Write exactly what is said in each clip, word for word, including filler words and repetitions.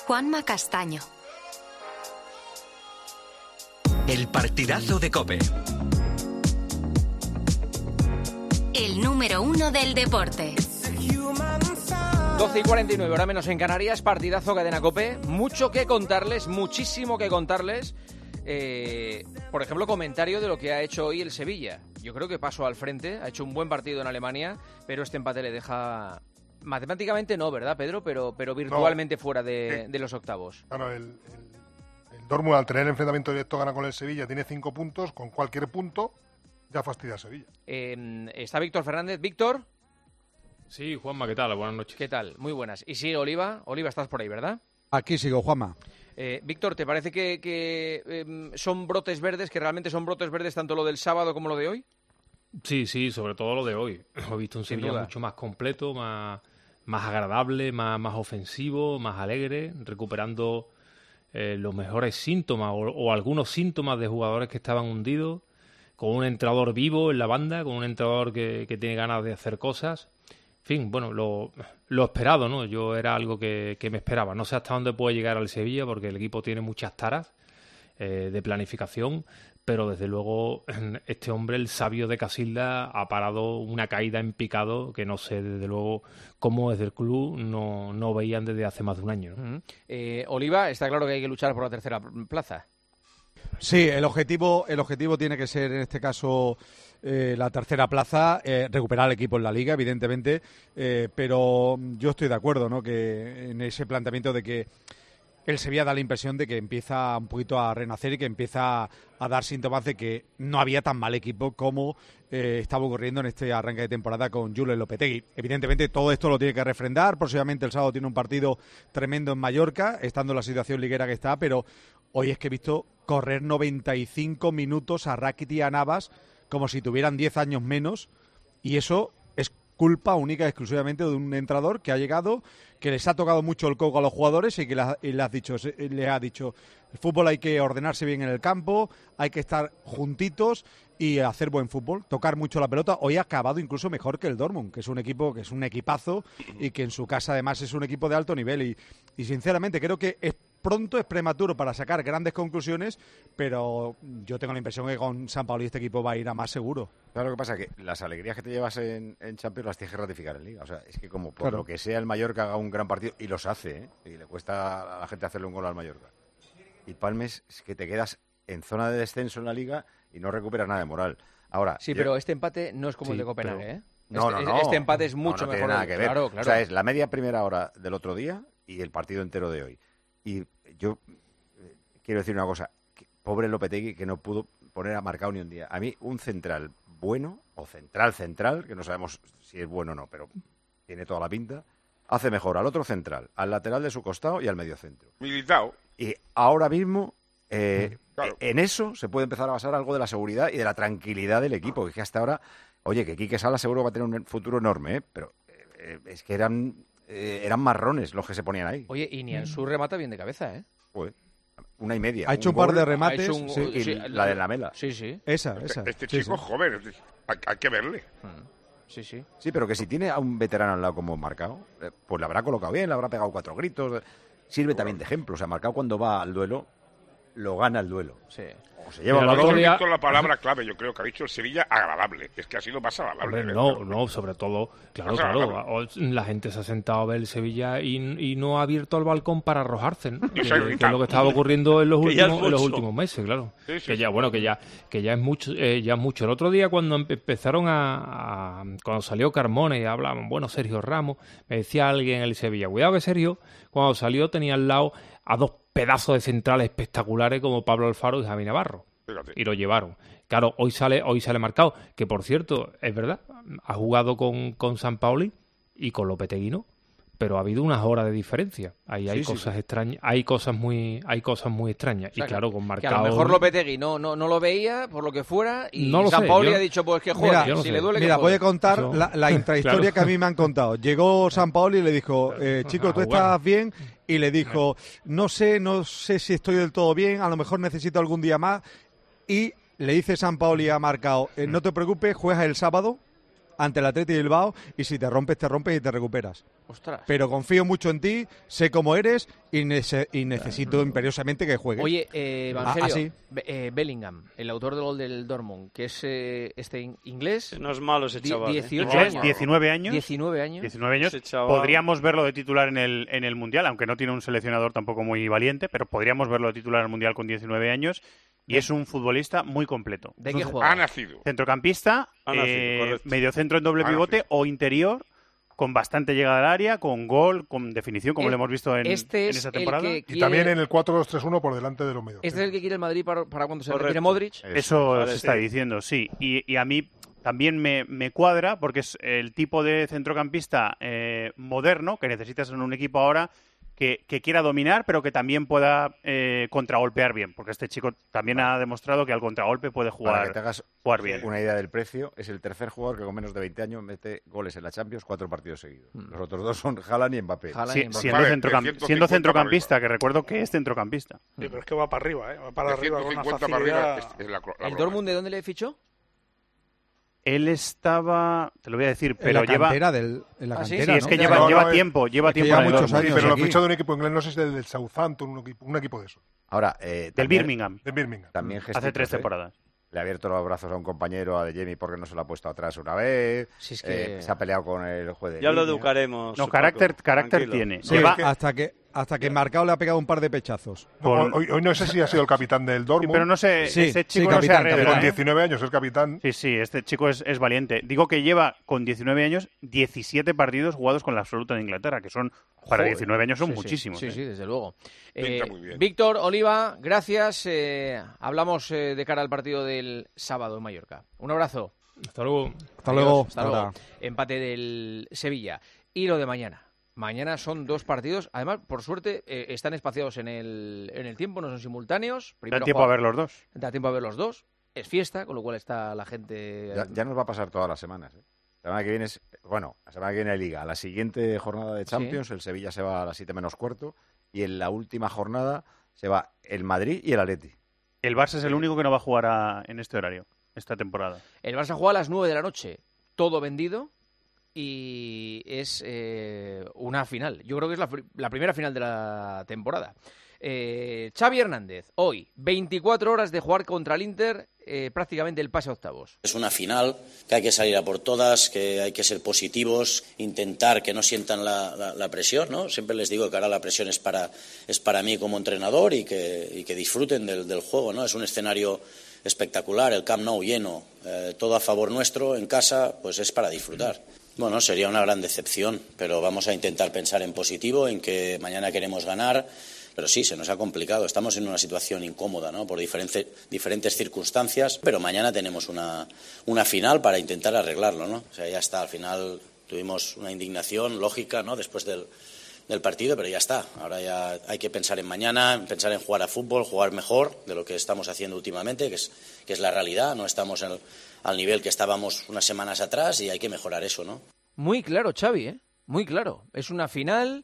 Juanma Castaño. El partidazo de COPE. El número uno del deporte. doce y cuarenta y nueve, hora menos en Canarias, partidazo Cadena COPE. Mucho que contarles, muchísimo que contarles. Eh, por ejemplo, comentario de lo que ha hecho hoy el Sevilla. Yo creo que pasó al frente, ha hecho un buen partido en Alemania, pero este empate le deja... Matemáticamente no, ¿verdad, Pedro? Pero, pero virtualmente no, fuera de, eh, de los octavos. Claro, el, el, el Dortmund al tener el enfrentamiento directo gana con el Sevilla, tiene cinco puntos, con cualquier punto ya fastidia a Sevilla. Eh, está Víctor Fernández. Víctor. Sí, Juanma, ¿qué tal? Buenas noches. ¿Qué tal? Muy buenas. Y sigue Oliva. Oliva, estás por ahí, ¿verdad? Aquí sigo, Juanma. Eh, Víctor, ¿te parece que, que eh, son brotes verdes, que realmente son brotes verdes tanto lo del sábado como lo de hoy? Sí, sí, sobre todo lo de hoy. He visto un Sevilla mucho más completo, más, más agradable, más, más ofensivo, más alegre, recuperando eh, los mejores síntomas o, o algunos síntomas de jugadores que estaban hundidos, con un entrenador vivo en la banda, con un entrenador que, que tiene ganas de hacer cosas. En fin, bueno, lo, lo esperado, ¿no? Yo era algo que, que me esperaba. No sé hasta dónde puede llegar al Sevilla porque el equipo tiene muchas taras eh, de planificación, pero desde luego este hombre, el sabio de Casilda, ha parado una caída en picado que no sé desde luego cómo desde el club no, no veían desde hace más de un año, ¿no? Uh-huh. eh, Oliva, está claro que hay que luchar por la tercera plaza. Sí, el objetivo, el objetivo tiene que ser en este caso eh, la tercera plaza, eh, recuperar el equipo en la Liga, evidentemente, eh, pero yo estoy de acuerdo, ¿no? Que en ese planteamiento de que el Sevilla da la impresión de que empieza un poquito a renacer y que empieza a dar síntomas de que no había tan mal equipo como eh, estaba ocurriendo en este arranque de temporada con Julen Lopetegui. Evidentemente todo esto lo tiene que refrendar, próximamente el sábado tiene un partido tremendo en Mallorca, estando en la situación liguera que está, pero hoy es que he visto correr noventa y cinco minutos a Rakitic y a Navas como si tuvieran diez años menos, y eso es culpa única y exclusivamente de un entrenador que ha llegado, que les ha tocado mucho el coco a los jugadores y que les, y les, ha dicho, les ha dicho el fútbol hay que ordenarse bien en el campo, hay que estar juntitos y hacer buen fútbol, tocar mucho la pelota. Hoy ha acabado incluso mejor que el Dortmund, que es un equipo que es un equipazo y que en su casa además es un equipo de alto nivel y, y sinceramente creo que es pronto, es prematuro para sacar grandes conclusiones, pero yo tengo la impresión que con San Paoli este equipo va a ir a más seguro. Claro, lo que pasa es que las alegrías que te llevas en, en Champions las tienes que ratificar en Liga. O sea, es que como por claro. lo que sea el Mallorca haga un gran partido, y los hace, ¿eh? Y le cuesta a la gente hacerle un gol al Mallorca. Y palmes, es que te quedas en zona de descenso en la Liga y no recuperas nada de moral. Ahora, sí, yo... pero este empate no es como sí, el de Copenhague, pero... ¿eh? No, este, no, no. Este empate es mucho no, no mejor. Tiene nada que ver. Claro, claro. O sea, es la media primera hora del otro día y el partido entero de hoy. Y yo eh, quiero decir una cosa. Que, pobre Lopetegui, que no pudo poner a Marcao ni un día. A mí, un central bueno, o central central, que no sabemos si es bueno o no, pero tiene toda la pinta, hace mejor al otro central, al lateral de su costado y al mediocentro. Militao. Y ahora mismo... Eh, claro. En eso se puede empezar a basar algo de la seguridad y de la tranquilidad del equipo, que es que hasta ahora, oye, que Quique Sala seguro va a tener un futuro enorme, ¿eh? Pero eh, es que eran eh, eran marrones los que se ponían ahí. Oye, y Nianzú remata bien de cabeza, ¿eh? Pues, una y media. Ha hecho un, un par gol, de remates. un, sí. Y sí, la de Lamela. Sí, sí. Esa, Este, esa. este sí, chico sí. joven, hay, hay que verle. Sí, sí. Sí, pero que si tiene a un veterano al lado como Marcao, eh, pues le habrá colocado bien, le habrá pegado cuatro gritos. Sirve también de ejemplo. O sea, Marcao cuando va al duelo, lo gana el duelo. Sí. O se lleva Mira, el el otro balón. día- Visto la palabra clave, yo creo que ha dicho el Sevilla, agradable. Es que así lo más agradable. Hombre, ¿eh? no, Pero- no, sobre todo, claro, O sea, claro, claro. o- la gente se ha sentado a ver el Sevilla y, y no ha abierto el balcón para arrojarse, ¿no? Que, se ha que es gritado. lo que estaba ocurriendo en los Que ya es últimos, en los mucho. últimos meses, claro. Sí, sí, que ya, sí. bueno, que ya, que ya es mucho, eh, ya es mucho. El otro día cuando empe- empezaron a, a- cuando salió Carmona y hablaban, bueno, Sergio Ramos, me decía alguien en el Sevilla, cuidado que Sergio, cuando salió tenía al lado a dos pedazos de centrales espectaculares como Pablo Alfaro y Javi Navarro. Fíjate. Y lo llevaron. Claro, hoy sale hoy sale marcado, que por cierto, es verdad, ha jugado con, con San Paoli y con Lopetegui no, pero ha habido unas horas de diferencia. Ahí hay Sí, sí, cosas sí. extrañas, hay cosas muy hay cosas muy extrañas. O sea, y claro, con Que a marcado lo mejor Lopetegui no, no, no lo veía, por lo que fuera, y No lo San sé, Paoli yo- ha dicho, pues que juegue, Mira, yo no si sé. le duele que Mira, voy a juegue. contar Eso- la, la intrahistoria Claro. que a mí me han contado. Llegó San Paoli y le dijo, eh, chico, ¿tú A jugar. estás bien? Y le dijo, no sé, no sé si estoy del todo bien, a lo mejor necesito algún día más. Y le dice San Paoli a Marcao, eh, no te preocupes, juegas el sábado ante el Athletic de Bilbao y si te rompes, te rompes y te recuperas. Ostras. Pero confío mucho en ti, sé cómo eres y, nece- y necesito imperiosamente que juegues. Oye, eh, Evangelio, Ah, ¿sí? Be- eh, Bellingham, el autor del gol del Dortmund, que es eh, este in- inglés. No es malo ese Di- chaval. ¿eh? dieciocho Inglés, años. diecinueve años. diecinueve años. diecinueve años. Ese chaval- Podríamos verlo de titular en el, en el Mundial, aunque no tiene un seleccionador tampoco muy valiente, pero podríamos verlo de titular en el Mundial con diecinueve años. Y es un futbolista muy completo. ¿De qué Ha juega? nacido. Centrocampista, Ha nacido, eh, correcto. mediocentro en doble Ha pivote nacido. o interior, con bastante llegada al área, con gol, con definición, como Eh, lo hemos visto en, este en es esta el temporada. que Y quiere- también en el cuatro dos tres uno por delante de los medios. Este es el que quiere el Madrid para, para cuando se Correcto. retire Modric. Eso Vale, se está sí. diciendo, sí. Y, y a mí también me, me cuadra porque es el tipo de centrocampista eh, moderno que necesitas en un equipo ahora que, que quiera dominar, pero que también pueda eh, contragolpear bien. Porque este chico también ha demostrado que al contragolpe puede Para jugar, que te hagas jugar bien. una idea del precio, es el tercer jugador que con menos de veinte años mete goles en la Champions cuatro partidos seguidos. Los otros dos son Haaland y Mbappé. Haaland Sí, y Mbappé. siendo, Vale, centrocam- de ciento siendo cincuenta centrocampista, que recuerdo que es centrocampista. Sí, pero es que va para arriba, ¿eh? Va para De arriba con una ciento cincuenta para facilidad. arriba es- es la cro- la ¿El broma. Dortmund de dónde le fichó? Él estaba, te lo voy a decir, en pero la lleva... cantera del, en la Ah, ¿sí? cantera, Sí, es ¿no? que No, lleva, no, lleva es- tiempo, lleva es que tiempo lleva en el muchos Dortmund. Sí, años pero lo aquí. fichó de un equipo inglés, no sé si es del Southampton, un equipo, un equipo de eso, Ahora, eh, Del también- Birmingham, de Birmingham. También hace gestitos, tres ¿eh? temporadas. Le ha abierto los brazos a un compañero, a De Jemi, porque no se lo ha puesto atrás una vez. Si es que- Eh, se ha peleado con el juez de Ya lo línea. educaremos. No, Paco, carácter, carácter tranquilo. tiene. Sí, Lleva- hasta que hasta que Marcao le ha pegado un par de pechazos. No, con- hoy, hoy no sé si ha sido el capitán del Sí, Dortmund, pero no sé, Sí, ese sí, chico no se capitán, arregla, pero capitán. con ¿eh? diecinueve años es capitán. Sí, sí, este chico es, es valiente. Digo que lleva con diecinueve años diecisiete partidos jugados con la absoluta de Inglaterra, que son, para Joder. diecinueve años son Sí, sí. muchísimos. Sí, ¿eh? sí, desde luego. Pinta Eh, muy bien. Víctor, Oliva, gracias. Eh, hablamos eh, de cara al partido del sábado en Mallorca. Un abrazo. Hasta luego. Hasta Adiós, luego. hasta Hasta luego. ahora. Empate del Sevilla. Y lo de mañana. Mañana son dos partidos. Además, por suerte, eh, están espaciados en el, en el tiempo, no son simultáneos. Da Primero tiempo a juega- ver los dos. Da tiempo a ver los dos. Es fiesta, con lo cual está la gente... Ya, ya nos va a pasar todas las semanas. ¿eh? La semana que viene es, bueno, la semana que viene hay Liga. La siguiente jornada de Champions, el Sevilla se va a las siete menos cuarto. Y en la última jornada se va el Madrid y el Atleti. El Barça es el único que no va a jugar a- en este horario, esta temporada. El Barça juega a las nueve de la noche. Todo vendido. Y es eh, una final. Yo creo que es la, fri- la primera final de la temporada. Eh, Xavi Hernández, hoy, veinticuatro horas de jugar contra el Inter, eh, prácticamente el pase a octavos. Es una final, que hay que salir a por todas, que hay que ser positivos, intentar que no sientan la, la, la presión, ¿no? Siempre les digo que ahora la presión es para, es para mí como entrenador y que, y que disfruten del, del juego, ¿no? Es un escenario espectacular, el Camp Nou lleno, eh, todo a favor nuestro, en casa, pues es para disfrutar. Bueno, sería una gran decepción, pero vamos a intentar pensar en positivo, en que mañana queremos ganar. Pero sí, se nos ha complicado. Estamos en una situación incómoda, ¿no? Por diferentes, diferentes circunstancias. Pero mañana tenemos una, una final para intentar arreglarlo, ¿no? O sea, ya está. Al final tuvimos una indignación lógica, ¿no? Después del, del partido, pero ya está. Ahora ya hay que pensar en mañana, pensar en jugar a fútbol, jugar mejor de lo que estamos haciendo últimamente, que es, que es la realidad. No estamos en el, al nivel que estábamos unas semanas atrás y hay que mejorar eso, ¿no? Muy claro, Xavi, ¿eh? Muy claro. Es una final...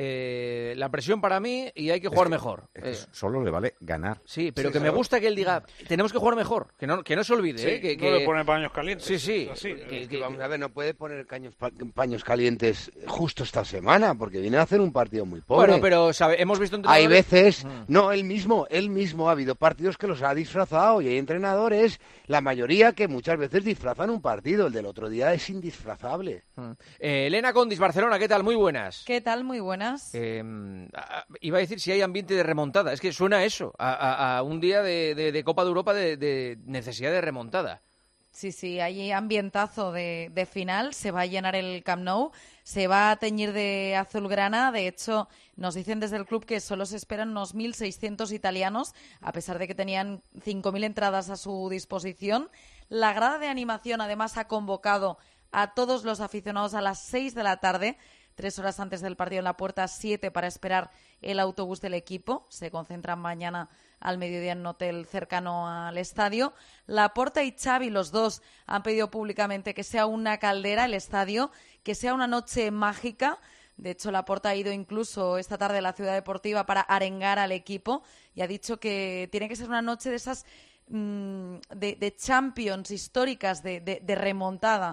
Eh, la presión para mí y hay que jugar Es que- mejor. es que Eh, solo le vale ganar. sí, pero Sí, que me claro. gusta que él diga, tenemos que jugar mejor, que no, que no se olvide. Sí, ¿eh? que, no que- le pone paños calientes. Sí, sí. Es así. que- Es que que- vamos a ver, no puede poner caños, pa- paños calientes justo esta semana, porque viene a hacer un partido muy pobre. Bueno, pero sabe, hemos visto Hay entrenadores- veces, Mm. no, él mismo, él mismo ha habido partidos que los ha disfrazado y hay entrenadores, la mayoría que muchas veces disfrazan un partido, el del otro día es indisfrazable. Mm. Eh, Elena Condis, Barcelona, ¿qué tal? Muy buenas. ¿Qué tal? Muy buenas. Eh, a- iba a decir si hay ambiente de remontada, es que suena a eso, a, a- a un día de, de- de Copa de Europa de, de necesidad de remontada. Sí, sí, hay ambientazo de, de final, se va a llenar el Camp Nou, se va a teñir de azulgrana, de hecho nos dicen desde el club que solo se esperan unos mil seiscientos italianos, a pesar de que tenían cinco mil entradas a su disposición. La grada de animación además ha convocado a todos los aficionados a las seis de la tarde, tres horas antes del partido en la puerta, siete para esperar el autobús del equipo. Se concentran mañana al mediodía en un hotel cercano al estadio. Laporta y Xavi, los dos, han pedido públicamente que sea una caldera el estadio, que sea una noche mágica. De hecho, Laporta ha ido incluso esta tarde a la Ciudad Deportiva para arengar al equipo y ha dicho que tiene que ser una noche de esas mmm, de, de Champions históricas, de, de, de remontada,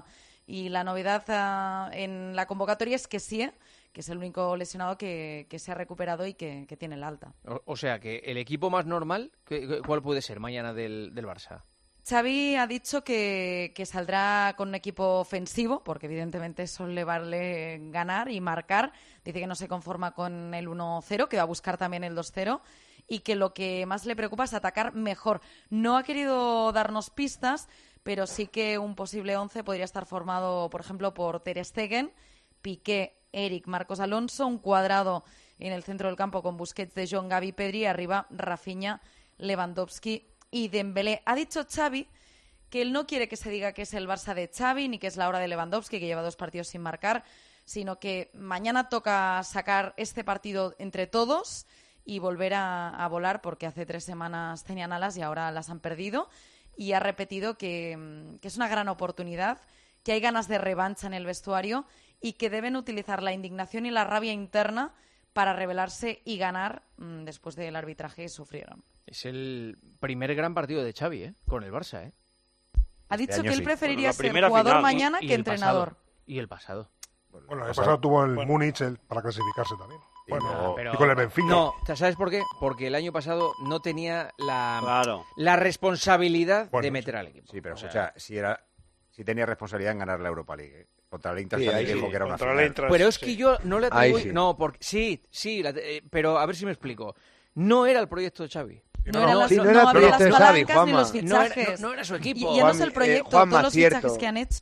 Y la novedad uh, en la convocatoria es que sí, que es el único lesionado que, que se ha recuperado y que, que tiene el alta. O, o sea, que el equipo más normal, ¿cuál puede ser mañana del, del Barça? Xavi ha dicho que, que saldrá con un equipo ofensivo, porque evidentemente eso le vale ganar y marcar. Dice que no se conforma con el uno cero, que va a buscar también el dos cero y que lo que más le preocupa es atacar mejor. No ha querido darnos pistas, pero sí que un posible once podría estar formado, por ejemplo, por Ter Stegen, Piqué, Eric, Marcos Alonso, un cuadrado en el centro del campo con Busquets, De Jong, Gavi, Pedri, arriba Rafinha, Lewandowski y Dembélé. Ha dicho Xavi que él no quiere que se diga que es el Barça de Xavi ni que es la hora de Lewandowski, que lleva dos partidos sin marcar, sino que mañana toca sacar este partido entre todos y volver a, a volar, porque hace tres semanas tenían alas y ahora las han perdido. Y ha repetido que, que es una gran oportunidad, que hay ganas de revancha en el vestuario y que deben utilizar la indignación y la rabia interna para rebelarse y ganar mmm, después del arbitraje que sufrieron. Es el primer gran partido de Xavi, ¿eh? Con el Barça, ¿eh? Ha dicho este que él sí. preferiría Bueno, ser jugador final, mañana y, que y entrenador. Pasado. Y el pasado. Bueno, el pasado tuvo el bueno. Múnich el, para clasificarse también. Bueno, no, pero, y con el Benfica. No, ¿sabes por qué? Porque el año pasado no tenía la, Claro. la responsabilidad Bueno, de meter al equipo. Sí, pero o sea, escucha, si, era, si tenía responsabilidad en ganar la Europa League. ¿eh? Contra el Inter Sí, también ahí dijo sí. que era una Contra final. el Inter, pero es que sí. yo no le atribuyo... Sí. No, porque sí, sí, la, eh, pero a ver si me explico. No era el proyecto de Xavi. No, era las, sí, no, no era no el había las proyecto de Xavi, palancas ni Juanma. los No era, fichajes. no, no era su equipo. Y ya no es el proyecto, eh, Juanma, todos los cierto. fichajes que han hecho.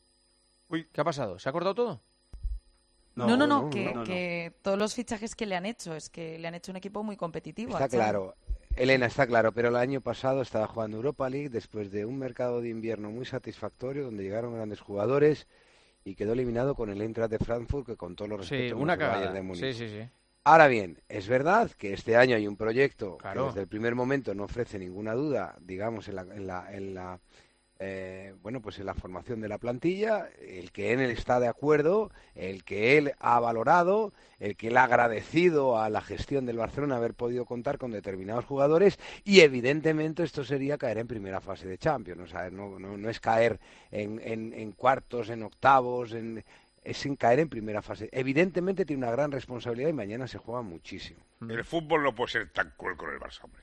Uy, ¿qué ha pasado? ¿Se ha cortado todo? No, no, no, no, que, no, no. que todos los fichajes que le han hecho es que le han hecho un equipo muy competitivo. Está a Xavi. claro, Elena, está claro, pero el año pasado estaba jugando Europa League después de un mercado de invierno muy satisfactorio donde llegaron grandes jugadores y quedó eliminado con el Eintracht de Frankfurt, que con todos los Sí, respetos una no es el Bayern cagada. de Múnich. Sí, sí, sí. Ahora bien, es verdad que este año hay un proyecto Claro. que desde el primer momento no ofrece ninguna duda, digamos, en la, en la, en la eh, bueno, pues en la formación de la plantilla, el que él está de acuerdo, el que él ha valorado, el que él ha agradecido a la gestión del Barcelona haber podido contar con determinados jugadores, y evidentemente esto sería caer en primera fase de Champions, o sea, no, no, no es caer en, en, en cuartos, en octavos, en... es sin caer en primera fase. Evidentemente tiene una gran responsabilidad y mañana se juega muchísimo. El fútbol no puede ser tan cruel con el Barça, hombre.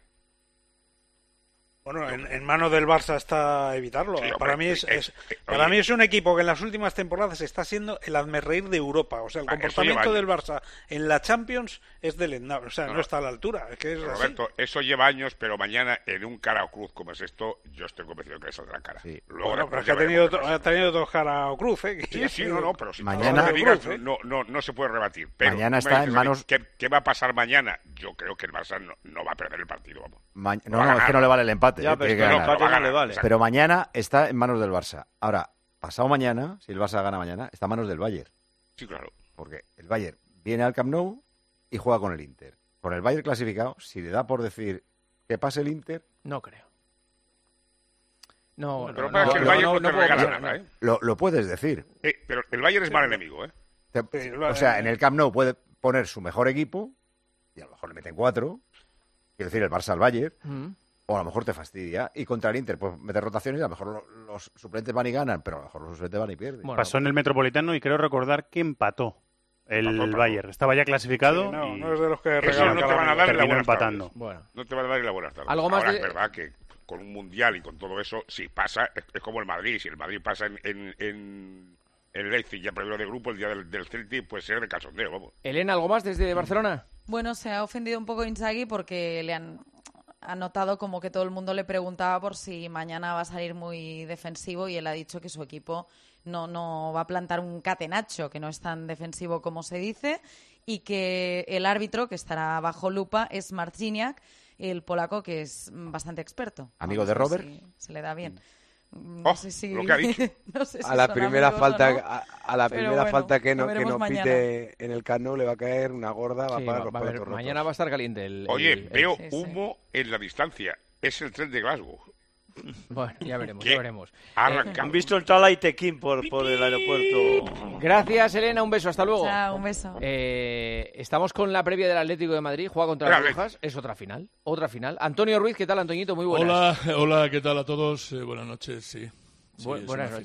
Bueno, en, en manos del Barça está evitarlo. Sí, hombre, para mí es, eh, es- eh, para oye. mí es un equipo que en las últimas temporadas está siendo el hazmerreír de Europa. O sea, el Ah, eso comportamiento lleva del Barça en la Champions es deleznable. O sea, no, No. está a la altura. Es que es así. Roberto, eso lleva años, pero mañana en un cara o cruz como es esto, yo estoy convencido que le saldrá cara. Luego Bueno, pero es que ha después tenido, ya veremos ha tenido dos cara o cruz, ¿eh? Sí, sí, no, no, pero si Mañana- todo lo que digas, Cruz, ¿eh? no, no, no se puede rebatir. Pero Mañana tú me está dices en a mí, manos- ¿Qué, qué va a pasar mañana? Yo creo que el Barça no, no va a perder el partido, vamos. Ma- Va No, a no, es ganar. que no le vale el empate. Ya, eh, pero tiene es que que el ganar. empate no le vale. Pero mañana está en manos del Barça. Ahora, pasado mañana, si el Barça gana mañana, está en manos del Bayern. Sí, claro. Porque el Bayern viene al Camp Nou y juega con el Inter. Con el Bayern clasificado, si le da por decir que pase el Inter... No creo. No, Pero no, para no, que el no, Bayern no, no, no te puedo regala pensar, nada, no. ¿eh? Lo, lo puedes decir. Eh, Pero el Bayern es mal enemigo, ¿eh? Te- Sí, o sea, en el Camp Nou puede poner su mejor equipo y a lo mejor le meten cuatro. Quiero decir, el Barça al Bayern. Mm. O a lo mejor te fastidia. Y contra el Inter, pues meter rotaciones y a lo mejor lo- los suplentes van y ganan, pero a lo mejor los suplentes van y pierden. Pasó en el Metropolitano y creo recordar que empató el Empató, empató. Bayern. Estaba ya clasificado. Sí, no, y no es de los que Eso regalan no te cada van a año. dar en la terminó buena empatando. Bueno. No te van a dar en la buena tarde. Algo más Ahora, de- es verdad que con un mundial y con todo eso, si pasa, es, es como el Madrid. Si el Madrid pasa en, en, en el Leipzig ya primero de grupo, el día del, del Celtic, pues ser de cachondeo, vamos. Elena, ¿algo más desde Barcelona? Bueno, se ha ofendido un poco Inzaghi porque le han ha notado como que todo el mundo le preguntaba por si mañana va a salir muy defensivo y él ha dicho que su equipo no, no va a plantar un catenacho, que no es tan defensivo como se dice, y que el árbitro, que estará bajo lupa, es Marciniak, el polaco, que es bastante experto. Amigo Vamos de a ver Robert. si se le da bien. No Oh, sé si... lo que ha dicho. no sé si A la son primera amigos o falta, no, a, a la pero primera bueno, falta que lo no, que veremos no mañana. pite en el Camp Nou le va a caer una gorda, va Sí, a pagar va- los va a haber- platos rotos. mañana va a estar caliente el... Oye, el- el- veo Sí, sí. humo en la distancia. Es el tren de Glasgow. Bueno, ya veremos, ¿Qué? ya veremos. Ha Eh, arrancado. Han visto el Tala y Tequín por, por el aeropuerto. Gracias, Elena, un beso, hasta luego. Chao, un beso. Eh, estamos con la previa del Atlético de Madrid, juega contra Venga, las Rojas, es otra final, otra final. Antonio Ruiz, ¿qué tal, Antoñito? Muy buenas. Hola, hola, ¿qué tal a todos? Eh, buenas noches, sí. Sí, Bu- es buenas una noches. final.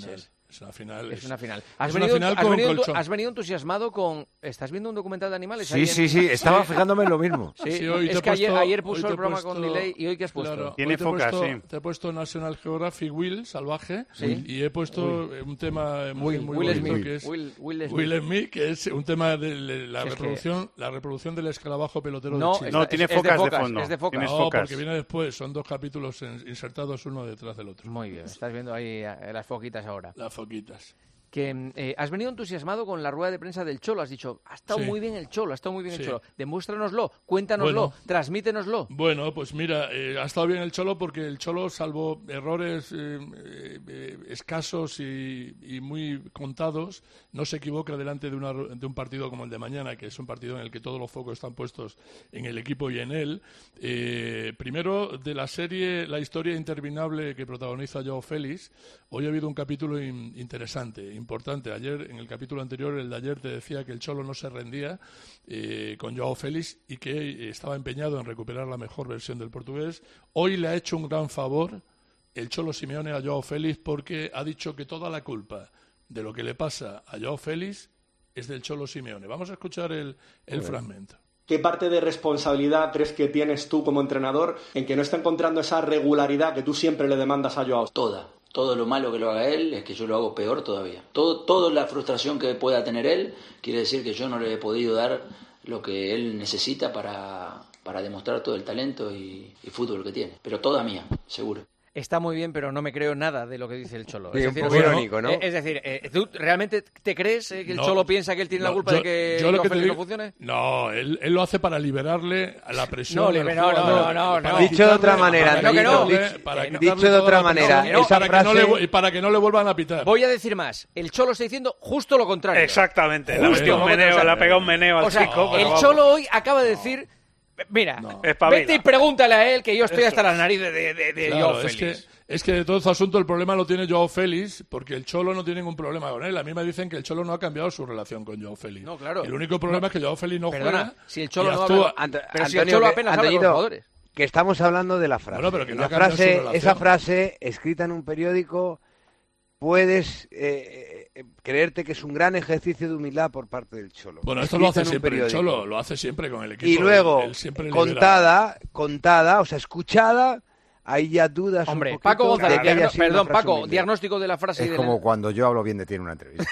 Es una final. Es una final. Es ¿Has, una venido, final has, con venido, colchón. has venido entusiasmado con... ¿Estás viendo un documental de animales? Sí, sí, sí. Estaba fijándome en lo mismo. Sí, Sí, hoy te es he que ayer, puesto- ayer hoy puso te el he programa con puesto- delay y hoy que has puesto. Claro, Tiene hoy te he focas, puesto- sí. Te he puesto National Geographic Will, salvaje, Sí. y he puesto un tema muy, Will, muy Will bonito Smith. que es Will- Will Smith. Will Smith, que es un tema de la Si es reproducción, la reproducción del escarabajo pelotero No, de Chile. No, tiene es de focas de, focas, fondo. es de focas. Tienes No, focas. porque viene después, son dos capítulos en- insertados uno detrás del otro. Muy bien, estás viendo ahí eh, las foquitas ahora. Las foquitas. Que eh, has venido entusiasmado con la rueda de prensa del Cholo. Has dicho, ha estado Sí. muy bien el Cholo, ha estado muy bien el Sí. Cholo. Demuéstranoslo, cuéntanoslo, Bueno. transmítenoslo. Bueno, pues mira, eh, ha estado bien el Cholo porque el Cholo, salvo errores eh, eh, eh, escasos y, y muy contados, no se equivoca delante de, una, de un partido como el de mañana, que es un partido en el que todos los focos están puestos en el equipo y en él. Eh, primero, de la serie La historia interminable que protagoniza Joao Félix, hoy ha habido un capítulo in- interesante, importante. Ayer, en el capítulo anterior, el de ayer, te decía que el Cholo no se rendía eh, con Joao Félix y que eh, estaba empeñado en recuperar la mejor versión del portugués. Hoy le ha hecho un gran favor el Cholo Simeone a Joao Félix porque ha dicho que toda la culpa de lo que le pasa a Joao Félix es del Cholo Simeone. Vamos a escuchar el, el fragmento. ¿Qué parte de responsabilidad crees que tienes tú como entrenador en que no está encontrando esa regularidad que tú siempre le demandas a Joao? Toda. Todo lo malo que lo haga él es que yo lo hago peor todavía. Todo, toda la frustración que pueda tener él quiere decir que yo no le he podido dar lo que él necesita para, para demostrar todo el talento y, y fútbol que tiene. Pero toda mía, seguro. Está muy bien, pero no me creo nada de lo que dice el Cholo. Sí, Es un decir, poco bueno, irónico, ¿no? eh, Es decir, eh, ¿tú realmente te crees eh, que el No, Cholo piensa que él tiene la no, culpa yo- de que yo lo Joao que te Félix no digo- funcione? No, él, él lo hace para liberarle a la presión. No, del liber- no, no, jugador, no, no, para no. Dicho de otra quitarle- manera, para no, que no. quitarle- Dicho- para eh, quitarle dicho de toda otra la manera, presión, esa para que no le frase- vu- y para que no le vuelvan a pitar. Voy a decir más. El Cholo está diciendo justo lo contrario. Exactamente. Le ha Justo. metido un meneo, le ha pegado un meneo al O sea, chico. pero el vamos. Cholo hoy acaba de decir... Mira, Espabila. vete y pregúntale a él que yo estoy Eso hasta las narices de, de, de Claro, Joao es que, Félix. es que de todo este asunto el problema lo tiene Joao Félix, porque el Cholo no tiene ningún problema con él. A mí me dicen que el Cholo no ha cambiado su relación con Joao Félix. No, claro. El único problema es que Joao Félix no Perdona, juega. si el Cholo y no actúa- habla... Ant- Pero si el Antonio, Cholo que- apenas habla con los Antonito, jugadores. que estamos hablando de la frase. Bueno, pero que Y no la ha cambiado su frase, relación. esa frase escrita en un periódico, puedes eh, eh, creerte que es un gran ejercicio de humildad por parte del Cholo. Bueno, esto lo Escrita hace en un siempre el periódico. Cholo, lo hace siempre con el equipo. Y luego, Él- él siempre libera. contada, contada, o sea, escuchada, ahí ya dudas Hombre, un poquito Paco González, de que haya diagno- sido una perdón, frase Paco, humilde. diagnóstico de la frase. Es de como la- cuando yo hablo bien de ti en una entrevista.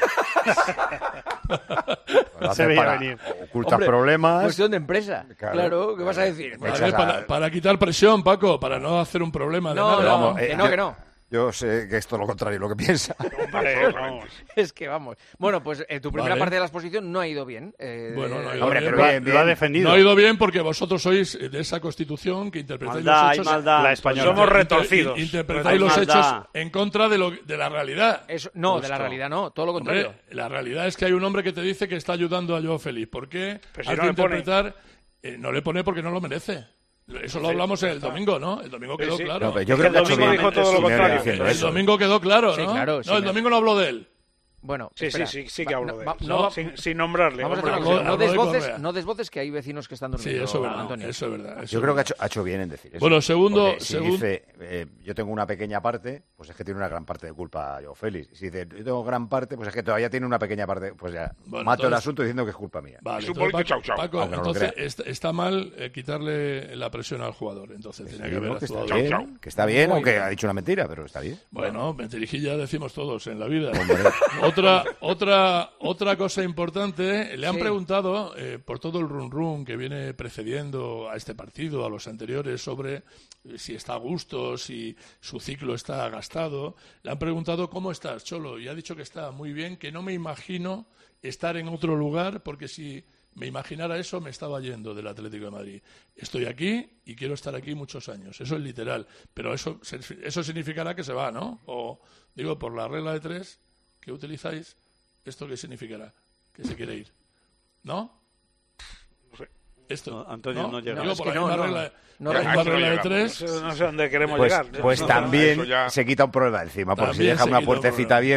Lo Se haces veía para venir. ocultar Hombre, problemas. cuestión de empresa. Claro. Claro, ¿qué vas a decir? Me Vale, echas a- para, para quitar presión, Paco, para no hacer un problema de No, nada. no, Vamos, que eh, no, yo- que no. Yo sé que esto es lo contrario, lo que piensa. Hombre, vamos. Es que vamos. Bueno, pues eh, tu primera Vale. parte de la exposición no ha ido bien. eh, Bueno, no ha eh, ido Hombre, bien. pero Lo ha- bien, lo ha bien. defendido. No ha ido bien porque vosotros sois de esa constitución que interpretáis Maldad, los hay hechos. maldad. La española. Somos Inter- retorcidos. Interpretáis Hay los maldad. hechos en contra de, lo, de la realidad. eso- no, de la Justo. realidad no, todo lo contrario. Hombre, la realidad es que hay un hombre que te dice que está ayudando a Joao Félix. ¿Por qué? Pero si Has no de le pone. interpretar. eh, no le pone porque no lo merece. Eso lo hablamos el domingo, ¿no? El domingo quedó sí. claro. No, pero yo Es creo que el que ha hecho domingo bien dijo todo lo Simeone contrario. diciendo el eso. domingo quedó claro, Sí, ¿no? claro, sí, no, el me- domingo no habló de él. Bueno, Sí, espera. sí, sí, sí que Va- hablo no, de va- él. no, sin, sin nombrarle. Vamos a hacer hombre. una cosa. No Habló de desvoces, Correa. no desvoces que hay vecinos que están Sí, durmiendo. eso es verdad. Antonio. Eso es verdad. eso Yo es creo que ha verdad. hecho, ha hecho bien en decir eso. Bueno, segundo- Porque si segun- dice, eh, yo tengo una pequeña parte, pues es que tiene una gran parte de culpa Joao Félix. Si dice, yo tengo gran parte, pues es que todavía tiene una pequeña parte. Pues ya, Bueno, mato el entonces- asunto diciendo que es culpa mía. Vale, Es un entonces, poquito Paco, chau, chau. Paco, Aunque no lo entonces crea. está, está mal eh, quitarle la presión al jugador. Entonces Sí, tenía que haber ¿no? que está actuado. bien, Chau, chau. que está bien, Muy aunque bien. ha dicho una mentira, pero está bien. Bueno, mentirijilla decimos todos en la vida. Hombre. Otra, otra, otra cosa importante, le han Sí. preguntado eh, por todo el run run que viene precediendo a este partido, a los anteriores, sobre eh, si está a gusto, si su ciclo está gastado. Le han preguntado cómo estás, Cholo, y ha dicho que está muy bien, que no me imagino estar en otro lugar, porque si me imaginara eso me estaba yendo del Atlético de Madrid. Estoy aquí y quiero estar aquí muchos años. Eso es literal, pero eso, eso significará que se va, ¿no? O digo, por la regla de tres que utilizáis, ¿esto qué significará? Que se quiere ir. ¿No? Esto. No, Antonio, no llega. Digo, es por que la no, misma no, regla, no, por la no, misma no regla de llegamos. tres. No sé, no sé dónde queremos Pues, llegar. pues No, también eso ya- se quita un problema encima, porque si También deja se una quita un puertecita problema. abierta.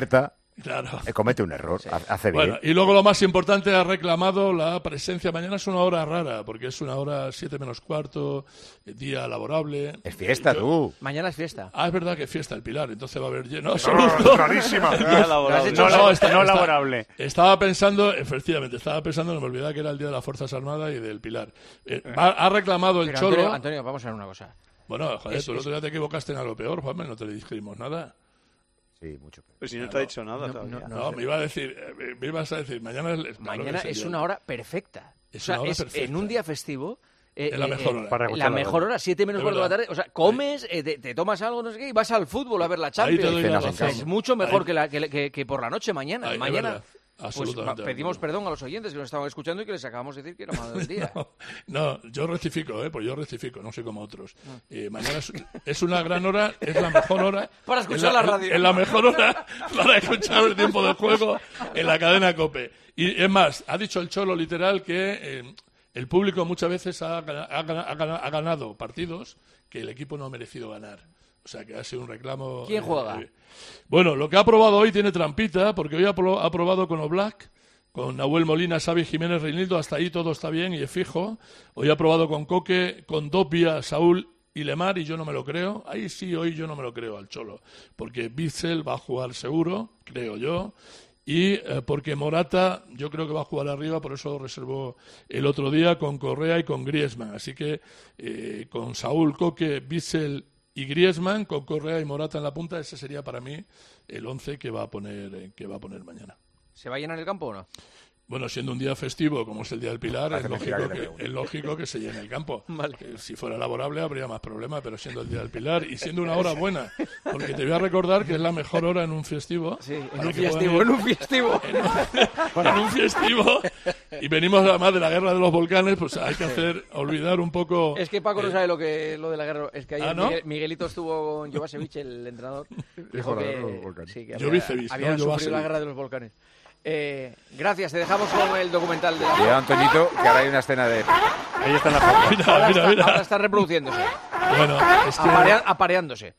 Claro. Eh, comete un error, sí. hace bien. Bueno, y luego lo más importante, ha reclamado la presencia. Mañana es una hora rara, porque es una hora siete menos cuarto, día laborable. Es fiesta, Yo, tú. Mañana es fiesta. Ah, es verdad que es fiesta el Pilar, entonces va a haber lleno. No, es rarísima. Día laborable. No, no, está, no laborable. Está, estaba pensando, efectivamente, estaba pensando, no me olvidaba que era el día de las Fuerzas Armadas y del Pilar. Eh, ha, ha reclamado el Pero Cholo. Antonio, Antonio, vamos a ver una cosa. Bueno, joder, es, tú el es... otro día te equivocaste en algo peor, Juanma, no te le dijimos nada. Sí, mucho peor. Pues si no te ha dicho nada no, todavía. No, No, no, no me iba a decir, me ibas a decir, mañana es... Mañana es, es una hora perfecta. Es o sea, una hora es perfecta. En un día festivo... Eh, es la mejor hora. Eh, Para la mejor hora, siete menos cuarto de la tarde. O sea, comes, eh, te, te tomas algo, no sé qué, y vas al fútbol a ver la Champions. O sea, es mucho mejor que, la, que, que, que por la noche mañana. Ahí, mañana... Pues pedimos perdón a los oyentes que nos estaban escuchando y que les acabamos de decir que era malo del día. No, no, yo rectifico, ¿eh? Pues yo rectifico, no soy como otros. Eh, mañana es, es una gran hora, es la mejor hora. Para escuchar la, la radio. Es la mejor hora para escuchar el tiempo de juego en la cadena COPE. Y es más, ha dicho el Cholo literal que eh, el público muchas veces ha, ha, ha, ha ganado partidos que el equipo no ha merecido ganar. O sea, que ha sido un reclamo... ¿Quién juega? Eh, bueno, lo que ha aprobado hoy tiene trampita, porque hoy ha aprobado con Oblak, con Nahuel Molina, Xavi Jiménez, Reinildo, hasta ahí todo está bien y es fijo. Hoy ha aprobado con Coque, con Dopia, Saúl y Lemar, y yo no me lo creo. Ahí sí, hoy yo no me lo creo al Cholo, porque Bitzel va a jugar seguro, creo yo, y eh, porque Morata yo creo que va a jugar arriba, por eso lo reservó el otro día con Correa y con Griezmann. Así que eh, con Saúl, Coque, Bitzel y Griezmann, con Correa y Morata en la punta, ese sería para mí el once que va a poner que va a poner mañana. ¿Se va a llenar el campo o no? Bueno, siendo un día festivo como es el Día del Pilar, es lógico que, que es lógico que se llene el campo. Vale. Eh, si fuera laborable habría más problemas, pero siendo el Día del Pilar y siendo una hora buena, porque te voy a recordar que es la mejor hora en un festivo. Sí, en un festivo, en un festivo. En un, en un festivo. Y venimos además de la guerra de los volcanes, pues hay que hacer, olvidar un poco... Es que Paco eh, no sabe lo que lo de la guerra. Es que ayer ¿Ah, no? Miguel, Miguelito estuvo con Jovasevich, el entrenador. Dijo que, sí, que había, Jovasevich, había no, sufrido Jovasevich. la guerra de los volcanes. Eh, gracias, te dejamos con el documental de la... Cuidado, Antonito, que ahora hay una escena de... Ahí está la foto. Mira, ahora, mira, está, mira. ahora está reproduciéndose. Bueno, es que Aparea, apareándose.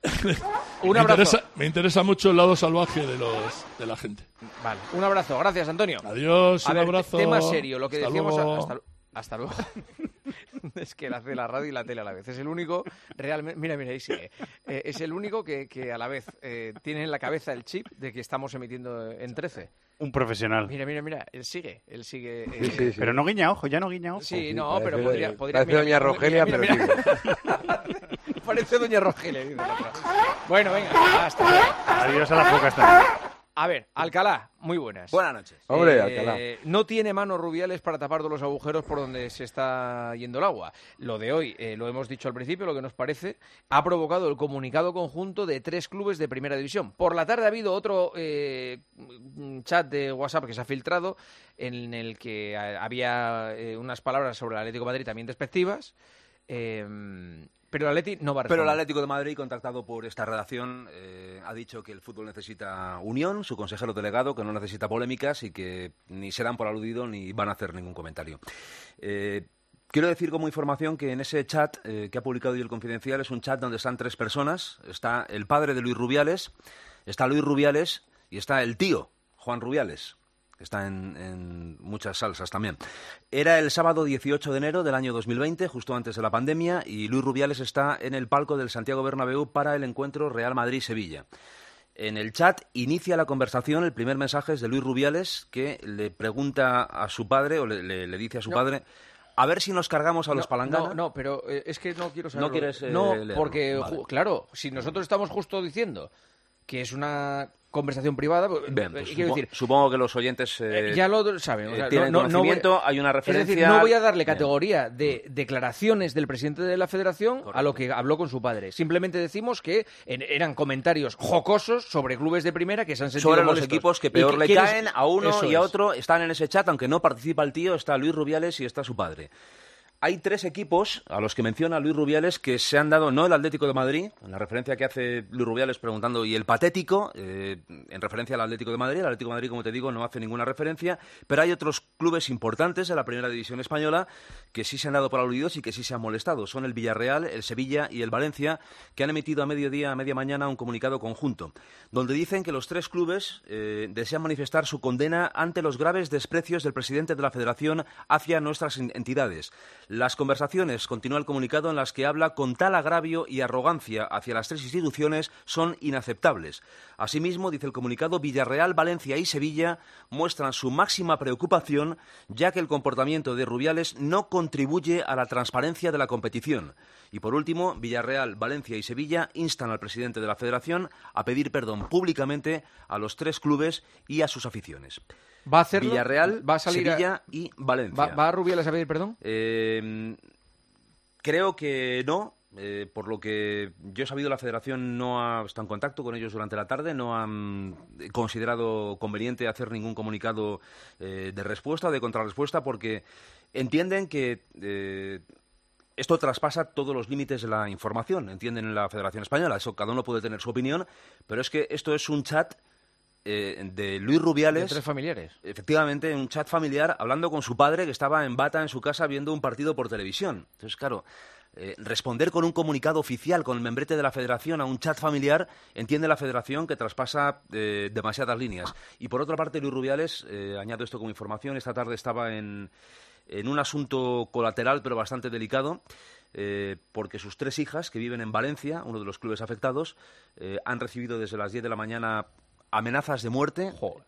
Un me, abrazo. interesa, me interesa mucho el lado salvaje de los de la gente. Vale, un abrazo. Gracias, Antonio. Adiós, A un ver, abrazo. tema serio, lo que Hasta decíamos... luego. Hasta, hasta luego. Es que él hace la radio y la tele a la vez. Es el único, realmente, mira, mira, ahí sigue. Eh, es el único que, que a la vez eh, tiene en la cabeza el chip de que estamos emitiendo en trece. Un profesional. Mira, mira, mira, él sigue, él sigue. Eh, Sí, sí, sí. Pero no guiña ojo, ya no guiña ojo. Sí, Sí, no, parece- pero podría... podría parece doña Rogelia, mira, pero mira. Parece doña Rogelia, dice la otra. Bueno, venga, hasta luego. Adiós a la foca esta. A ver, Alcalá, muy buenas. Buenas noches. Hombre, Eh, Alcalá. No tiene manos Rubiales para tapar todos los agujeros por donde se está yendo el agua. Lo de hoy, eh, lo hemos dicho al principio, lo que nos parece, ha provocado el comunicado conjunto de tres clubes de Primera División. Por la tarde ha habido otro eh, chat de WhatsApp que se ha filtrado en el que a- había eh, unas palabras sobre el Atlético de Madrid también despectivas. Eh, pero el Atleti no va a Pero el responder. Atlético de Madrid, contactado por esta redacción, eh, ha dicho que el fútbol necesita unión, su consejero delegado, que no necesita polémicas y que ni se dan por aludido ni van a hacer ningún comentario. Eh, quiero decir como información que en ese chat eh, que ha publicado hoy el Confidencial es un chat donde están tres personas. Está el padre de Luis Rubiales, está Luis Rubiales y está el tío, Juan Rubiales, que está en, en muchas salsas también. Era el sábado dieciocho de enero del año dos mil veinte, justo antes de la pandemia, y Luis Rubiales está en el palco del Santiago Bernabéu para el encuentro Real Madrid-Sevilla. En el chat inicia la conversación, el primer mensaje es de Luis Rubiales, que le pregunta a su padre, o le, le- le dice a su No. padre, a ver si nos cargamos a los No, Palangana. No, no, pero eh, es que no quiero saberlo. ¿No quieres, eh, No, leerlo? porque, Vale. ju- claro, si nosotros estamos justo diciendo que es una conversación privada, pues, Bien, eh, pues quiero supo- decir, supongo que los oyentes eh, eh, ya lo saben. o eh, sea, tienen no, no- no voy- conocimiento, hay una Es referencia... decir, no voy a darle Bien. categoría de declaraciones del presidente de la federación a lo que habló con su padre. Simplemente decimos que en- eran comentarios jocosos sobre clubes de primera que se han sentido sobre los molestos. equipos que Y peor le quieres- caen a uno Eso y a es. otro. Están en ese chat, aunque no participa el tío, está Luis Rubiales y está su padre. hay tres equipos a los que menciona Luis Rubiales que se han dado, no el Atlético de Madrid, en la referencia que hace Luis Rubiales preguntando, y el patético, eh, en referencia al Atlético de Madrid. El Atlético de Madrid, como te digo, no hace ninguna referencia, pero hay otros clubes importantes de la primera división española que sí se han dado por aludidos y que sí se han molestado. Son el Villarreal, el Sevilla y el Valencia, que han emitido a mediodía, a media mañana, un comunicado conjunto, donde dicen que los tres clubes eh, desean manifestar su condena ante los graves desprecios del presidente de la Federación hacia nuestras entidades. Las conversaciones, continúa el comunicado, en las que habla con tal agravio y arrogancia hacia las tres instituciones son inaceptables. Asimismo, dice el comunicado, Villarreal, Valencia y Sevilla muestran su máxima preocupación, ya que el comportamiento de Rubiales no contribuye a la transparencia de la competición. Y por último, Villarreal, Valencia y Sevilla instan al presidente de la Federación a pedir perdón públicamente a los tres clubes y a sus aficiones. ¿Va a hacerlo? Villarreal, ¿Va a salir Sevilla a... y Valencia. ¿Va, ¿Va a Rubiales a pedir perdón? Eh, creo que no. Eh, por lo que yo he sabido, la Federación no ha estado en contacto con ellos durante la tarde, no han considerado conveniente hacer ningún comunicado eh, de respuesta o de contrarrespuesta, porque entienden que eh, esto traspasa todos los límites de la información, entienden en la Federación Española. Eso, cada uno puede tener su opinión, pero es que esto es un chat Eh, de Luis Rubiales. De tres familiares. Efectivamente, en un chat familiar, hablando con su padre, que estaba en bata en su casa viendo un partido por televisión. Entonces, claro, eh, responder con un comunicado oficial, con el membrete de la Federación, a un chat familiar, entiende la Federación que traspasa eh, demasiadas líneas. Y por otra parte, Luis Rubiales, eh, añado esto como información, esta tarde estaba en, en un asunto colateral, pero bastante delicado, Eh, porque sus tres hijas, que viven en Valencia, uno de los clubes afectados, eh, han recibido desde las diez de la mañana amenazas de muerte. Joder.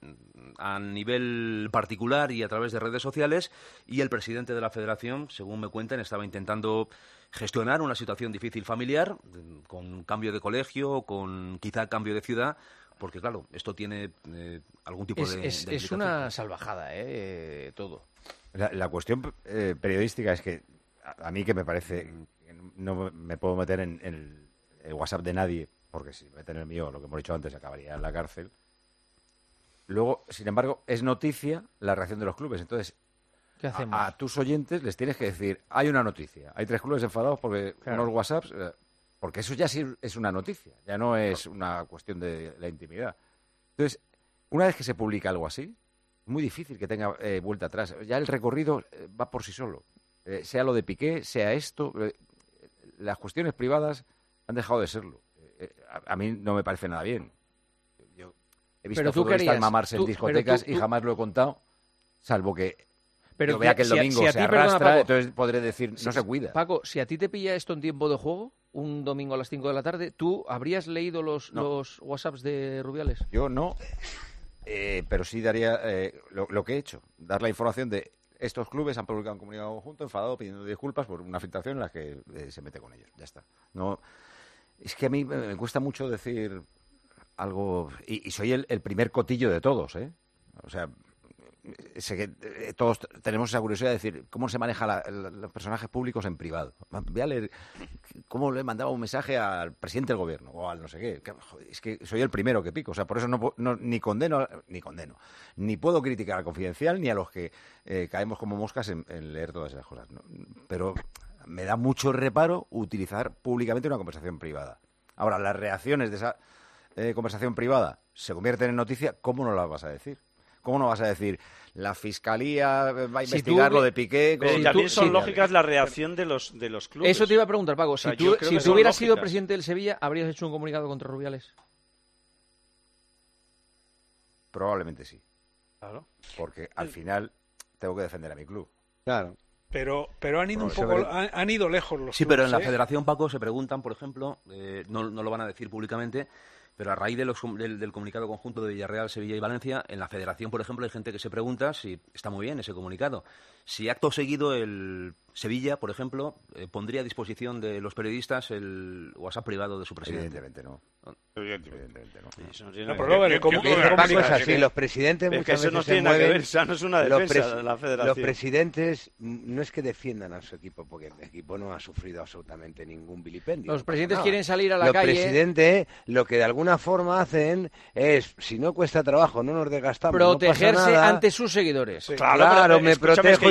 A nivel particular y a través de redes sociales, y el presidente de la Federación, según me cuentan, estaba intentando gestionar una situación difícil familiar, con cambio de colegio, con quizá cambio de ciudad, porque claro, esto tiene eh, algún tipo es, de... Es, de es una salvajada, ¿eh? Todo. La, la cuestión eh, periodística es que a, a mí que me parece, que no me puedo meter en, en el, el WhatsApp de nadie, porque si me meten el mío, lo que hemos dicho antes, acabaría en la cárcel. Luego, sin embargo, es noticia la reacción de los clubes. Entonces, ¿qué hacemos? A, a tus oyentes les tienes que decir, hay una noticia. Hay tres clubes enfadados porque Claro. unos WhatsApps, eh, porque eso ya sí es una noticia, ya no es una cuestión de la intimidad. Entonces, una vez que se publica algo así, es muy difícil que tenga eh, vuelta atrás. Ya el recorrido eh, va por sí solo. Eh, sea lo de Piqué, sea esto, eh, las cuestiones privadas han dejado de serlo. A, a mí no me parece nada bien. Yo he visto Pero a tú futbolistas querías, mamarse tú- en discotecas pero tú- y tú- jamás lo he contado, salvo que Pero yo vea que el si a- domingo si a se ti, perdona, arrastra, Paco, entonces podré decir, no si- se cuida. Paco, si a ti te pilla esto en tiempo de juego, un domingo a las cinco de la tarde, ¿tú habrías leído los, No. los WhatsApps de Rubiales? Yo no, eh, pero sí daría eh, lo, lo que he hecho, dar la información de estos clubes han publicado un comunicado conjunto enfadado pidiendo disculpas por una filtración en la que eh, se mete con ellos. Ya está. No, es que a mí me, me cuesta mucho decir algo, y, y soy el, el primer cotillo de todos, ¿eh? O sea, sé que eh, todos tenemos esa curiosidad de decir cómo se maneja la, la- los personajes públicos en privado. Voy a leer cómo le mandaba un mensaje al presidente del gobierno o al no sé qué. Que, joder, es que soy el primero que pico, o sea, por eso no, pu- no- ni condeno ni condeno, ni puedo criticar al Confidencial ni a los que eh, caemos como moscas en, en leer todas esas cosas, ¿no? Pero me da mucho reparo utilizar públicamente una conversación privada. Ahora, las reacciones de esa eh, conversación privada se convierten en noticia, ¿cómo no las vas a decir? ¿Cómo no vas a decir, la Fiscalía va a Si investigar tú- lo de Piqué? Pero con- también tú- son sí, lógicas la reacción de los, de los clubes. Eso te iba a preguntar, Paco. O sea, si tú, yo creo si que tú son hubieras sido lógicas. presidente del Sevilla, ¿habrías hecho un comunicado contra Rubiales? Probablemente sí. Claro. Porque al final tengo que defender a mi club. Claro. Pero, pero han ido un Bueno, poco, sobre- han, han ido lejos los Sí, pero en la clubes, ¿eh? Federación, Paco, se preguntan, por ejemplo, eh, no, no lo van a decir públicamente, pero a raíz de los- del, del comunicado conjunto de Villarreal, Sevilla y Valencia, en la Federación, por ejemplo, hay gente que se pregunta si está muy bien ese comunicado. Si acto seguido el Sevilla, por ejemplo, eh, pondría a disposición de los periodistas el WhatsApp privado de su presidente. Evidentemente no. Evidentemente no. Eso no tiene No, nada pero que luego, ver. ¿cómo- ¿Qué- cómo- qué- cómo- Paco, Paco, es es así, que- los presidentes es que muchas eso no veces se tiene nada que mueven- ver, esa no es una los defensa presi- de la Federación. Los presidentes mm, no es que defiendan a su equipo, porque el equipo no ha sufrido absolutamente ningún vilipendio. Los no pasa presidentes nada. quieren salir a la Los calle. presidentes lo que de alguna forma hacen es, si no cuesta trabajo, no nos desgastamos, no pasa Protegerse nada. ante sus seguidores. Claro, me escúchame, es protejo que y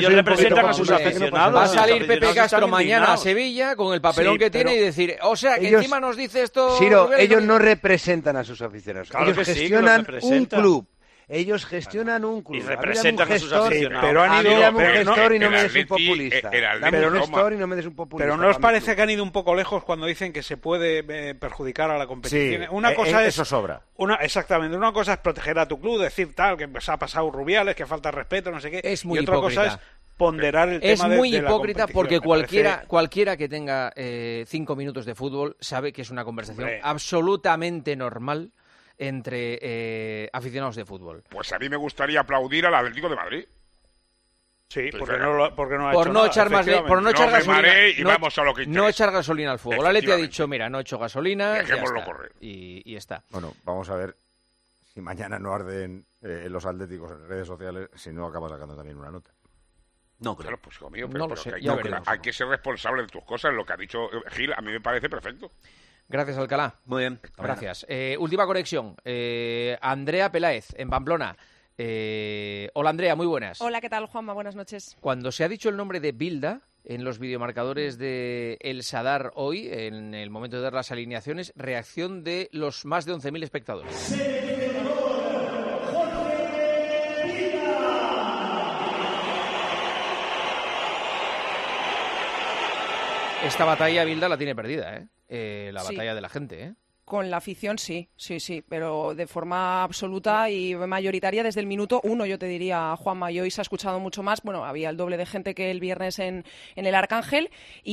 ellos representan a sus aficionados. Va a salir Pepe Castro mañana a Sevilla con el papelón sí, que tiene y decir, o sea, que ellos, encima nos dice esto... Ciro, ellos no representan a sus aficionados. Claro ellos que gestionan sí, un club. Ellos gestionan un club. Y representan a, a sus aficionados. Pero han ido a un gestor no, y no me des Atleti, un populista. El, el Dame un gestor y no me des un populista. Pero ¿no os parece que han ido un poco lejos cuando dicen que se puede eh, perjudicar a la competición? Sí, una cosa eh, es, eso sobra. Una, exactamente. Una cosa es proteger a tu club, decir tal, que se ha pasado Rubiales, que falta respeto, no sé qué. Es muy y otra hipócrita. cosa es ponderar el es tema de, muy de la hipócrita porque cualquiera parece... cualquiera que tenga eh, cinco minutos de fútbol sabe que es una conversación Hombre. absolutamente normal entre eh, aficionados de fútbol. Pues a mí me gustaría aplaudir al Atlético de Madrid. Sí, porque no, lo, porque no ha por hecho no nada, echar más le, por no echar no gasolina y no, vamos a lo que no echar gasolina al fuego. El Atleti ha dicho, mira, no echo gasolina, dejémoslo ya está. correr. Y, y está. Bueno, vamos a ver si mañana no arden eh, los atléticos en redes sociales, si no acaba sacando también una nota. No creo. Claro, pues hijo mío, pero, no lo pero sé, que hay, ya que, veremos. hay que ser responsable de tus cosas. Lo que ha dicho Gil, a mí me parece perfecto. Gracias, Alcalá. Muy bien. Gracias. Eh, última conexión. Eh, Andrea Peláez, en Pamplona. Eh, hola, Andrea, muy buenas. Hola, ¿qué tal, Juanma? Buenas noches. Cuando se ha dicho el nombre de Bilda en los videomarcadores de El Sadar hoy, en el momento de dar las alineaciones, reacción de los más de once mil espectadores. Esta batalla Bilda la tiene perdida, ¿eh? eh la sí. batalla de la gente, ¿eh? Con la afición sí, sí, sí, pero de forma absoluta y mayoritaria desde el minuto uno, yo te diría, Juanma, y hoy se ha escuchado mucho más. Bueno, había el doble de gente que el viernes en, en el Arcángel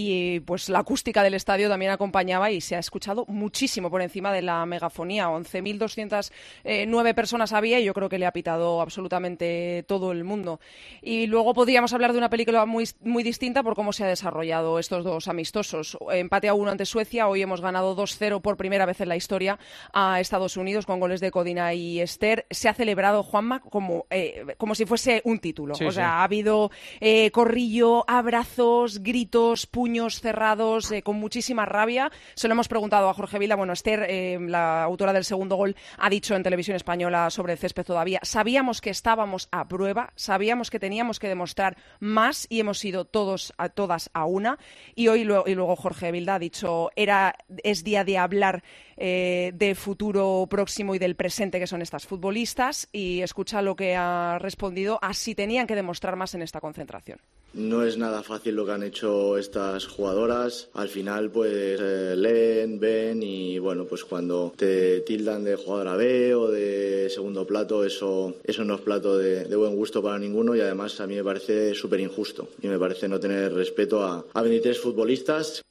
y pues la acústica del estadio también acompañaba y se ha escuchado muchísimo por encima de la megafonía. once mil doscientas nueve personas había y yo creo que le ha pitado absolutamente todo el mundo. Y luego podríamos hablar de una película muy, muy distinta por cómo se ha desarrollado estos dos amistosos. Empate a uno ante Suecia, hoy hemos ganado dos cero por primera vez en la historia a Estados Unidos con goles de Codina y Esther. Se ha celebrado, Juanma, como, eh, como si fuese un título. Sí, o sea, sí. ha habido eh, corrillo, abrazos, gritos, puños cerrados, eh, con muchísima rabia. Se lo hemos preguntado a Jorge Vilda. Bueno, Esther, eh, la autora del segundo gol, ha dicho en Televisión Española sobre el césped todavía. Sabíamos que estábamos a prueba, sabíamos que teníamos que demostrar más y hemos ido todos a, todas a una. Y hoy lo, y luego Jorge Vilda ha dicho, era, es día de hablar Eh, de futuro próximo y del presente que son estas futbolistas y escucha lo que ha respondido a si tenían que demostrar más en esta concentración. No es nada fácil lo que han hecho estas jugadoras. Al final pues eh, leen, ven y bueno, pues cuando te tildan de jugadora B o de segundo plato, eso, eso no es plato de, de buen gusto para ninguno y además a mí me parece súper injusto y me parece no tener respeto a, a veintitrés futbolistas.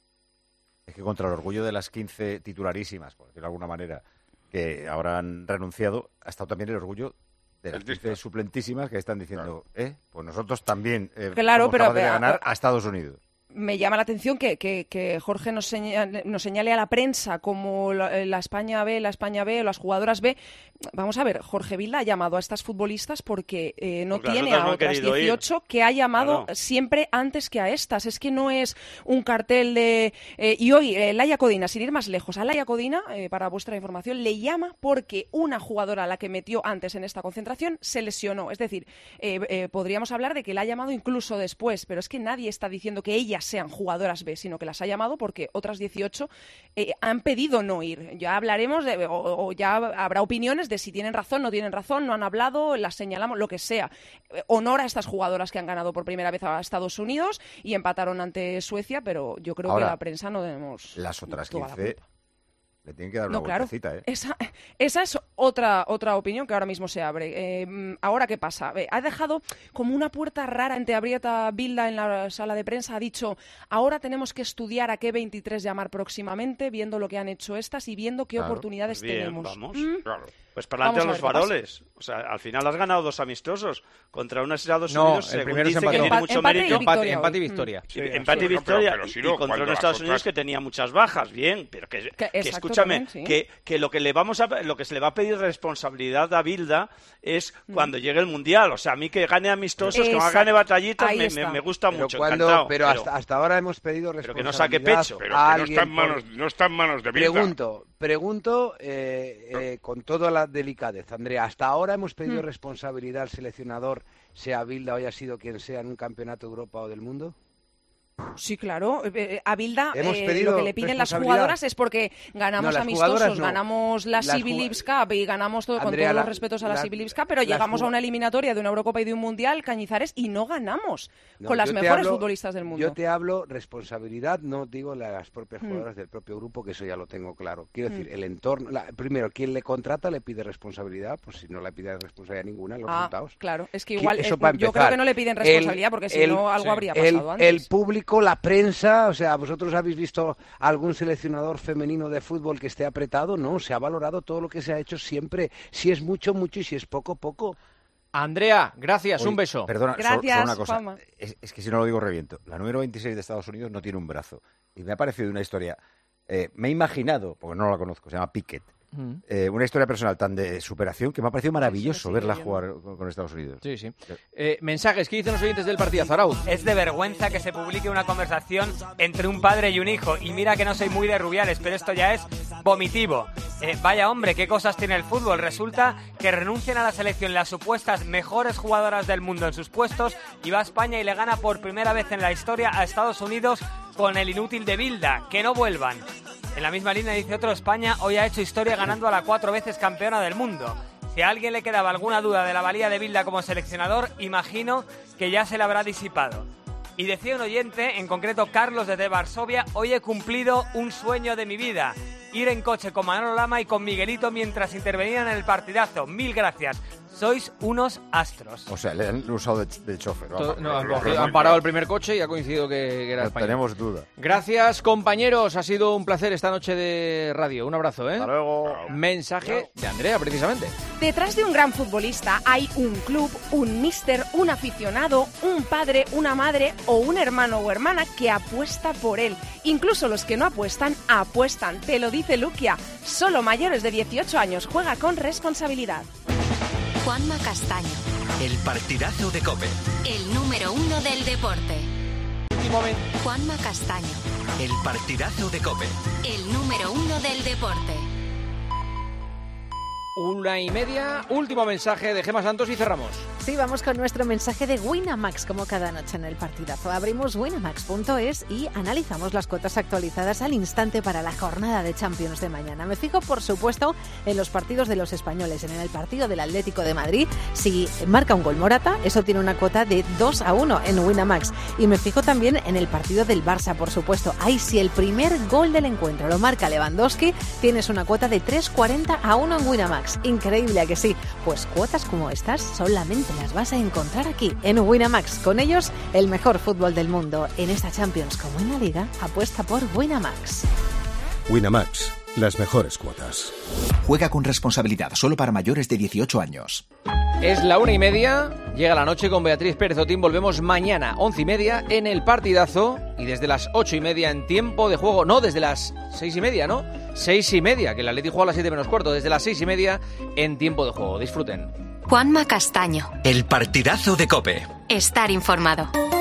Es que contra el orgullo de las quince titularísimas, por decirlo de alguna manera, que ahora han renunciado, ha estado también el orgullo de las quince suplentísimas que están diciendo, claro. eh, pues nosotros también eh, claro, somos pero, capaces de pero, ganar pero, a Estados Unidos. Me llama la atención que, que, que Jorge nos señale, nos señale a la prensa como la, la España B, la España B o las jugadoras B. Vamos a ver, Jorge Vilda ha llamado a estas futbolistas porque eh, no porque tiene a no otras dieciocho ir. Que ha llamado claro. siempre antes que a estas. Es que no es un cartel de... Eh, y hoy, eh, Laia Codina, sin ir más lejos, a Laia Codina, eh, para vuestra información, le llama porque una jugadora a la que metió antes en esta concentración se lesionó. Es decir, eh, eh, podríamos hablar de que la ha llamado incluso después, pero es que nadie está diciendo que ella sean jugadoras B, sino que las ha llamado porque otras dieciocho eh, han pedido no ir. Ya hablaremos de, o, o ya habrá opiniones de si tienen razón, no tienen razón, no han hablado, las señalamos, lo que sea. Eh, honor a estas jugadoras que han ganado por primera vez a Estados Unidos y empataron ante Suecia, pero yo creo Ahora, que la prensa no tenemos las otras quince le tienen que dar no, una claro. vueltecita, ¿eh? Esa, esa es otra, otra opinión que ahora mismo se abre. Eh, ¿Ahora qué pasa? Eh, ha dejado como una puerta rara entreabierta Bilda en la sala de prensa. Ha dicho, ahora tenemos que estudiar a qué veintitrés llamar próximamente, viendo lo que han hecho estas y viendo qué claro, oportunidades pues bien, tenemos. Vamos, ¿Mm? claro. Pues para adelante a los faroles. O sea, al final has ganado dos amistosos contra unos Estados no, Unidos el según dice que tiene empate, mucho empate mérito. Y victoria, empate y victoria. Sí, empate y victoria. Pero, pero, pero, y, y contra unos Estados Unidos que tenía muchas bajas. Bien, pero que, que, que escúchame, también, sí. que, que lo que le vamos a lo que se le va a pedir responsabilidad a Bilda es cuando mm. llegue el Mundial. O sea, a mí que gane amistosos, Exacto. que gane batallitas, me, me, me gusta pero mucho. Cuando, encantado, pero, pero hasta, hasta ahora hemos pedido responsabilidad. Pero que no saque pecho. Pero que no está en manos, no está en manos de Bilda. Pregunto, pregunto eh, eh, con toda la delicadeza, Andrea, hasta ahora ahora hemos pedido Mm. responsabilidad al seleccionador, sea Bilda o haya sido quien sea, en un campeonato de Europa o del mundo? Sí, claro. Eh, a Bilda Hemos eh, pedido lo que le piden las responsabilidad. jugadoras es porque ganamos No, las amistosos, jugadoras no. ganamos la Las Civil jug- Leagues Cup y ganamos todo Andrea, con todos la- los respetos a la, la- Civil Leagues Cup, pero las llegamos jug- a una eliminatoria de una Eurocopa y de un Mundial, Cañizares, y no ganamos No, con las yo te mejores hablo- futbolistas del mundo. Yo te hablo responsabilidad, no digo la- las propias Mm. jugadoras del propio grupo, que eso ya lo tengo claro. Quiero Mm. decir, el entorno, la- primero, quien le contrata le pide responsabilidad, pues si no le pide responsabilidad ninguna, los Ah, resultados. claro, es que Qui- igual eso eh, para yo creo empezar. que no le piden El- responsabilidad porque si el- no algo sí. habría el, pasado antes. el público, la prensa, o sea, ¿vosotros habéis visto algún seleccionador femenino de fútbol que esté apretado? No, se ha valorado todo lo que se ha hecho siempre. Si es mucho, mucho y si es poco, poco. Andrea, gracias, Oye, un beso. Perdona, solo- Gracias, solo una cosa. Juanma. Es, es que si no lo digo reviento. La número veintiséis de Estados Unidos no tiene un brazo. Y me ha parecido una historia... eh, me he imaginado, porque no la conozco, se llama Pickett. Mm. Eh, una historia personal tan de superación que me ha parecido maravilloso Sí, sí, verla yo no. jugar con, con Estados Unidos. Sí, sí. Eh, mensajes, ¿qué dicen los oyentes del partido, Zarauz? Es de vergüenza que se publique una conversación entre un padre y un hijo. Y mira que no soy muy de Rubiales, pero esto ya es vomitivo. Eh, vaya hombre, qué cosas tiene el fútbol. Resulta que renuncian a la selección las supuestas mejores jugadoras del mundo en sus puestos y va a España y le gana por primera vez en la historia a Estados Unidos con el inútil de Bilda. Que no vuelvan. En la misma línea dice otro, España hoy ha hecho historia ganando a la cuatro veces campeona del mundo. Si a alguien le quedaba alguna duda de la valía de Bilda como seleccionador, imagino que ya se le habrá disipado. Y decía un oyente, en concreto Carlos desde Varsovia, hoy he cumplido un sueño de mi vida. Ir en coche con Manolo Lama y con Miguelito mientras intervenían en el partidazo. Mil gracias. Sois unos astros. O sea, le han usado de, de chofer. To- vamos. no, han, cogido- han parado el primer coche y ha coincidido que, que era No España. tenemos duda. Gracias, compañeros. Ha sido un placer esta noche de radio. Un abrazo, ¿eh? Hasta luego. Mensaje de Andrea, precisamente. Detrás de un gran futbolista hay un club, un míster, un aficionado, un padre, una madre o un hermano o hermana que apuesta por él. Incluso los que no apuestan, apuestan. Te lo dice Luquia. Solo mayores de dieciocho años. Juega con responsabilidad. Juanma Castaño, El partidazo de COPE. el número uno del deporte. Último momento. Juanma Castaño, El partidazo de COPE. el número uno del deporte. Una y media. Último mensaje de Gemma Santos y cerramos. Sí, vamos con nuestro mensaje de Winamax, como cada noche en el partidazo. Abrimos winamax punto es y analizamos las cuotas actualizadas al instante para la jornada de Champions de mañana. Me fijo, por supuesto, en los partidos de los españoles. En el partido del Atlético de Madrid, si marca un gol Morata, eso tiene una cuota de dos a uno en Winamax. Y me fijo también en el partido del Barça, por supuesto. Ahí, si el primer gol del encuentro lo marca Lewandowski, tienes una cuota de tres cuarenta a uno en Winamax. Increíble, ¿a que sí? Pues cuotas como estas solamente las vas a encontrar aquí, en Winamax. Con ellos, el mejor fútbol del mundo. En esta Champions como en la Liga, apuesta por Winamax. Winamax, las mejores cuotas. Juega con responsabilidad, solo para mayores de dieciocho años. Es la una y media, llega la noche con Beatriz Pérez Otín, volvemos mañana, once y media, en el partidazo, y desde las ocho y media en tiempo de juego, no, desde las seis y media, ¿no? Seis y media, que el Atleti juega a las siete menos cuarto, desde las seis y media en tiempo de juego, disfruten. Juanma Castaño, El partidazo de COPE. estar informado.